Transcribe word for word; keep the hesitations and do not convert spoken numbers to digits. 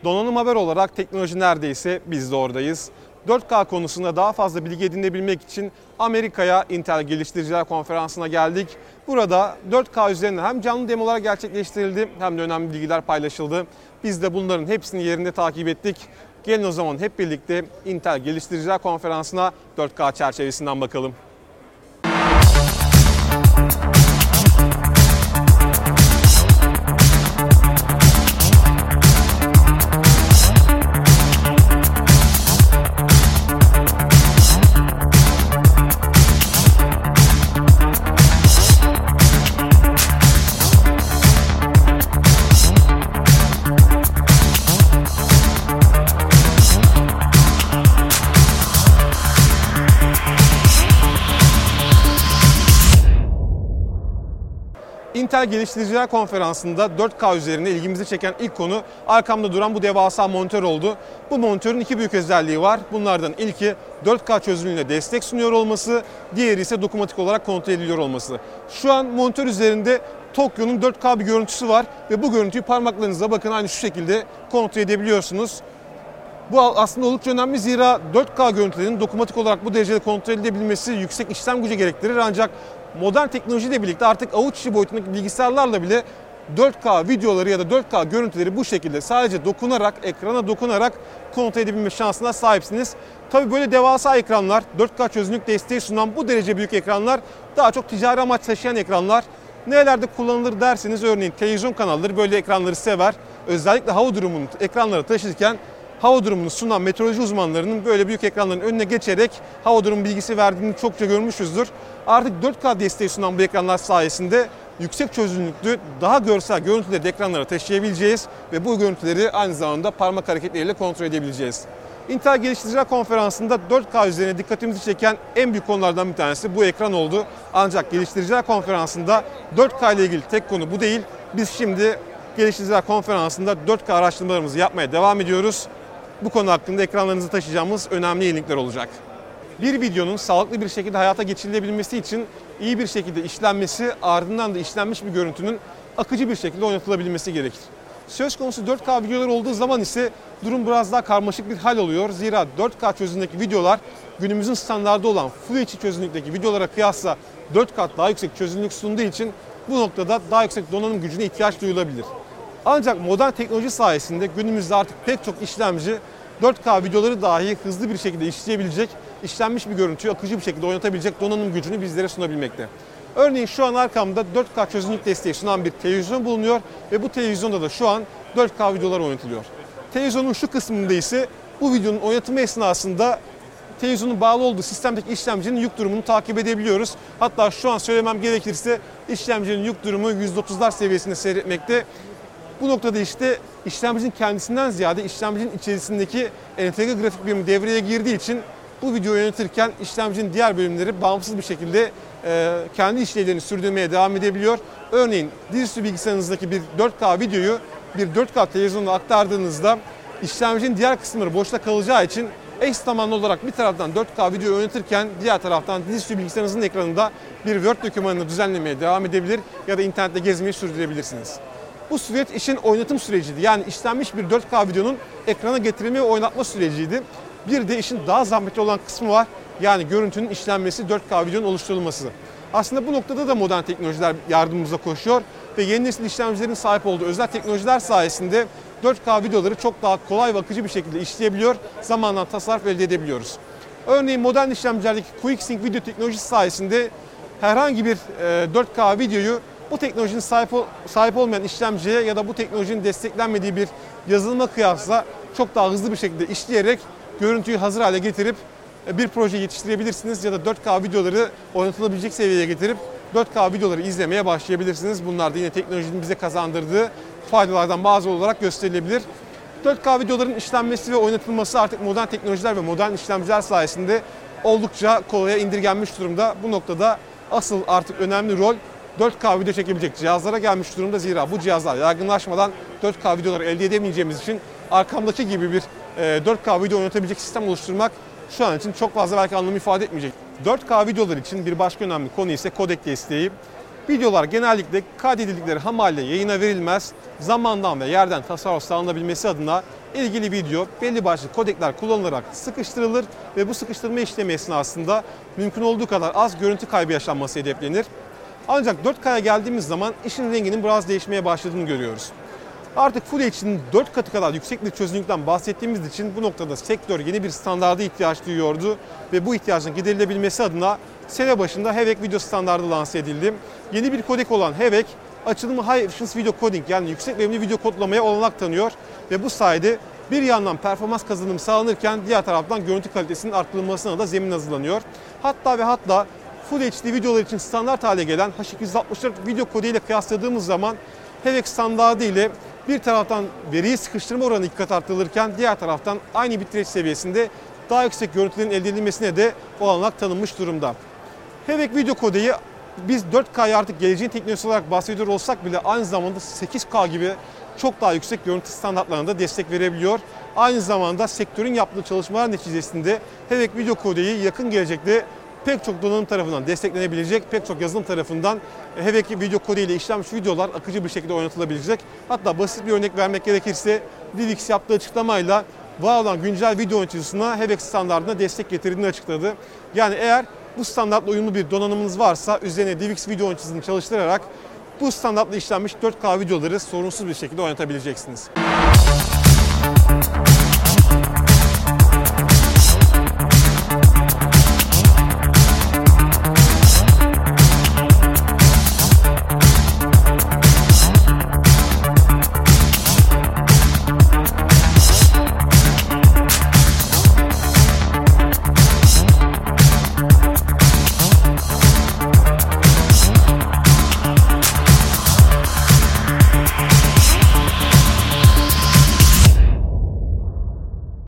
Donanım Haber olarak teknoloji neredeyse biz de oradayız. dört K konusunda daha fazla bilgi edinebilmek için Amerika'ya Intel Geliştiriciler Konferansı'na geldik. Burada dört K üzerine hem canlı demolar gerçekleştirildi hem de önemli bilgiler paylaşıldı. Biz de bunların hepsini yerinde takip ettik. Gelin o zaman hep birlikte Intel Geliştiriciler Konferansı'na dört K çerçevesinden bakalım. Intel Geliştiriciler Konferansı'nda dört K üzerine ilgimizi çeken ilk konu arkamda duran bu devasa monitör oldu. Bu monitörün iki büyük özelliği var. Bunlardan ilki dört K çözünürlüğüne destek sunuyor olması, diğeri ise dokunmatik olarak kontrol ediliyor olması. Şu an monitör üzerinde Tokyo'nun dört K bir görüntüsü var ve bu görüntüyü parmaklarınızla bakın aynı şu şekilde kontrol edebiliyorsunuz. Bu aslında oldukça önemli, zira dört K görüntülerin dokunmatik olarak bu derecede kontrol edilebilmesi yüksek işlem gücü gerektirir, ancak modern teknolojiyle birlikte artık avuç içi boyutundaki bilgisayarlarla bile dört K videoları ya da dört K görüntüleri bu şekilde sadece dokunarak, ekrana dokunarak kontrol edebilme şansına sahipsiniz. Tabii böyle devasa ekranlar, dört K çözünürlük desteği sunan bu derece büyük ekranlar daha çok ticari amaç taşıyan ekranlar. Nerelerde kullanılır derseniz, örneğin televizyon kanalları böyle ekranları sever. Özellikle hava durumunu ekranlara taşırken hava durumunu sunan meteoroloji uzmanlarının böyle büyük ekranların önüne geçerek hava durumu bilgisi verdiğini çokça görmüşüzdür. Artık dört K desteği sunan bu ekranlar sayesinde yüksek çözünürlüklü, daha görsel görüntüleri de ekranlara taşıyabileceğiz ve bu görüntüleri aynı zamanda parmak hareketleriyle kontrol edebileceğiz. Intel Geliştiriciler Konferansı'nda dört K üzerine dikkatimizi çeken en büyük konulardan bir tanesi bu ekran oldu. Ancak Geliştiriciler Konferansı'nda dört K ile ilgili tek konu bu değil. Biz şimdi Geliştiriciler Konferansı'nda dört K araştırmalarımızı yapmaya devam ediyoruz. Bu konu hakkında ekranlarınızı taşıyacağımız önemli yenilikler olacak. Bir videonun sağlıklı bir şekilde hayata geçirilebilmesi için iyi bir şekilde işlenmesi, ardından da işlenmiş bir görüntünün akıcı bir şekilde oynatılabilmesi gerekir. Söz konusu dört K videolar olduğu zaman ise durum biraz daha karmaşık bir hal oluyor. Zira dört K çözünürlükteki videolar günümüzün standardı olan Full H D çözünürlükteki videolara kıyasla dört kat daha yüksek çözünürlük sunduğu için bu noktada daha yüksek donanım gücüne ihtiyaç duyulabilir. Ancak modern teknoloji sayesinde günümüzde artık pek çok işlemci dört K videoları dahi hızlı bir şekilde işleyebilecek, işlenmiş bir görüntüyü akıcı bir şekilde oynatabilecek donanım gücünü bizlere sunabilmekte. Örneğin şu an arkamda dört K çözünürlük desteği sunan bir televizyon bulunuyor ve bu televizyonda da şu an dört K videolar oynatılıyor. Televizyonun şu kısmında ise bu videonun oynatımı esnasında televizyonun bağlı olduğu sistemdeki işlemcinin yük durumunu takip edebiliyoruz. Hatta şu an söylemem gerekirse işlemcinin yük durumu yüzde otuzlar seviyesinde seyretmekte. Bu noktada işte işlemcinin kendisinden ziyade işlemcinin içerisindeki entegre grafik birimi devreye girdiği için bu videoyu yönetirken işlemcinin diğer bölümleri bağımsız bir şekilde e, kendi işlevlerini sürdürmeye devam edebiliyor. Örneğin dizüstü bilgisayarınızdaki bir dört K videoyu bir dört K televizyonuna aktardığınızda işlemcinin diğer kısımları boşta kalacağı için eş zamanlı olarak bir taraftan dört K video yönetirken diğer taraftan dizüstü bilgisayarınızın ekranında bir Word dokümanını düzenlemeye devam edebilir ya da internette gezmeyi sürdürebilirsiniz. Bu süreç işin oynatım süreciydi. Yani işlenmiş bir dört K videonun ekrana getirilme ve oynatma süreciydi. Bir de işin daha zahmetli olan kısmı var. Yani görüntünün işlenmesi, dört K videonun oluşturulması. Aslında bu noktada da modern teknolojiler yardımımıza koşuyor ve yeni nesil işlemcilerin sahip olduğu özel teknolojiler sayesinde dört K videoları çok daha kolay ve akıcı bir şekilde işleyebiliyor, zamandan tasarruf elde edebiliyoruz. Örneğin modern işlemcilerdeki QuickSync video teknolojisi sayesinde herhangi bir dört K videoyu bu teknolojinin sahip, sahip olmayan işlemciye ya da bu teknolojinin desteklenmediği bir yazılıma kıyasla çok daha hızlı bir şekilde işleyerek görüntüyü hazır hale getirip bir proje yetiştirebilirsiniz ya da dört K videoları oynatılabilecek seviyeye getirip dört K videoları izlemeye başlayabilirsiniz. Bunlar da yine teknolojinin bize kazandırdığı faydalardan bazı olarak gösterilebilir. dört K videoların işlenmesi ve oynatılması artık modern teknolojiler ve modern işlemciler sayesinde oldukça kolaya indirgenmiş durumda. Bu noktada asıl artık önemli rol dört K video çekebilecek cihazlara gelmiş durumda. Zira bu cihazlar yaygınlaşmadan dört K videoları elde edemeyeceğimiz için arkamdaki gibi bir dört K video oynatabilecek sistem oluşturmak şu an için çok fazla belki anlam ifade etmeyecek. dört K videolar için bir başka önemli konu ise kodek desteği. Videolar genellikle kaydedildikleri ham halde yayına verilmez, zamandan ve yerden tasarruf sağlanabilmesi adına ilgili video belli başlı kodekler kullanılarak sıkıştırılır ve bu sıkıştırma işlemi esnasında mümkün olduğu kadar az görüntü kaybı yaşanması hedeflenir. Ancak dört K'ya geldiğimiz zaman işin renginin biraz değişmeye başladığını görüyoruz. Artık Full H D'nin dört katı kadar yüksek bir çözünürlükten bahsettiğimiz için bu noktada sektör yeni bir standarda ihtiyaç duyuyordu ve bu ihtiyacın giderilebilmesi adına sene başında HEVC video standardı lanse edildi. Yeni bir kodek olan HEVC, açılımı High Efficiency Video Coding yani yüksek verimli video kodlamaya olanak tanıyor ve bu sayede bir yandan performans kazanımı sağlanırken diğer taraftan görüntü kalitesinin arttırılmasına da zemin hazırlanıyor. Hatta ve hatta Full H D videolar için standart hale gelen H iki yüz altmış dört video kodu ile kıyasladığımız zaman HEVC standardı ile bir taraftan veriyi sıkıştırma oranı iki kat arttırılırken diğer taraftan aynı bitrate seviyesinde daha yüksek görüntülerin elde edilmesine de olanak tanınmış durumda. HEVC video kodeyi biz dört K'ya artık geleceğin teknolojisi olarak bahsediyor olsak bile aynı zamanda sekiz K gibi çok daha yüksek görüntü standartlarına da destek verebiliyor. Aynı zamanda sektörün yaptığı çalışmalar neticesinde HEVC video kodeyi yakın gelecekte pek çok donanım tarafından desteklenebilecek, pek çok yazılım tarafından HEVC video kodu ile işlenmiş videolar akıcı bir şekilde oynatılabilecek. Hatta basit bir örnek vermek gerekirse DivX yaptığı açıklamayla var olan güncel video oynatıcısına HEVC standartına destek getirdiğini açıkladı. Yani eğer bu standartla uyumlu bir donanımınız varsa üzerine DivX video oynatıcısını çalıştırarak bu standartla işlenmiş dört K videoları sorunsuz bir şekilde oynatabileceksiniz.